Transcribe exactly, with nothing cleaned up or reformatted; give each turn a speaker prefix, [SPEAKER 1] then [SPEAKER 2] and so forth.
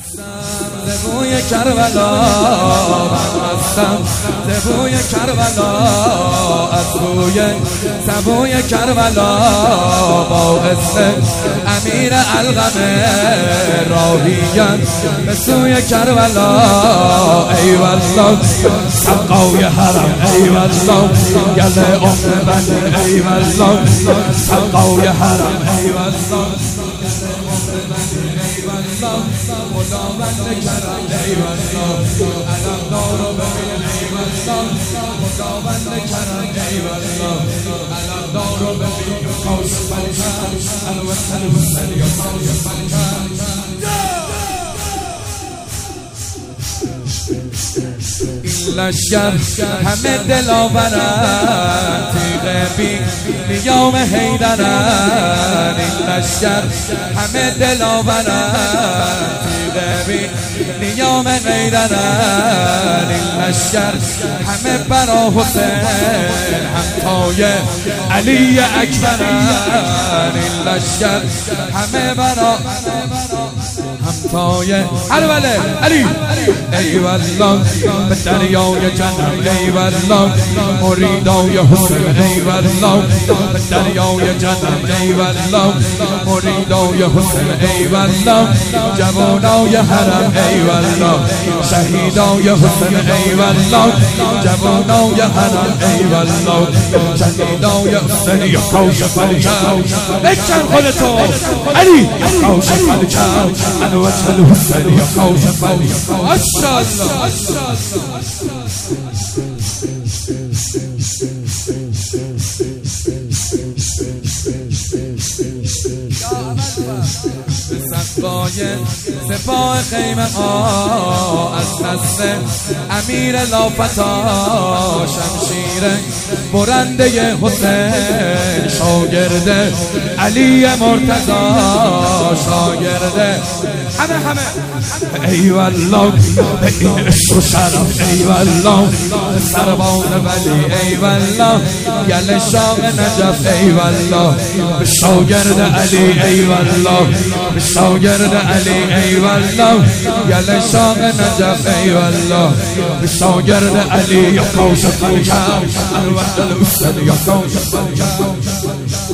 [SPEAKER 1] بوی کربلا من هستم بوی کربلا از بوی سبوی کربلا باعث امیر الغم راهیم به سوی کربلا ای والله سقای حرم ای والله گل ام بنی ای والله سقای حرم ای والله خداوند کرم ای والله علم دارو ببین ای والله خداوند کرم ای والله علم دارو ببین کاش بلکن الوطن حسین یا کاش بلکن این لشکر همه دلاورن تیغ بی نیام حیدرن این لشکر همه دلاورن تیغ بی نیام حیدرن این لشکر همه برا حسین همتای علی اکبرن این لشکر همه برا همتای هربله علی ای والله به دریای جنت ای والله مریدای حسین ای والله به دریای جنت ای والله مریدای حسین ای والله جوانای حرم ای والله شهیدای حسین ای والله جوانای حرم ای والله شهیدای حسین یا کاش فلکم بکن خودتو علی کاش فلکم انا وجه الحسین یا کاش فلکم ماشاءالله سقای سپاه خیمه ها از دست امیر لافتا شمشیر برنده حسین شاگرد علی مرتضی شاگرد همه همه ای والله به این عشق و شرف ای والله سربان ولی ای والله گل شاق نجف ای والله به شاگرد علی ای والله به شاگرد علی ای والله گل شاق نجف ای والله به شاگرد علی یا کاش فلکم الوطن الحسین یا کاش فلکم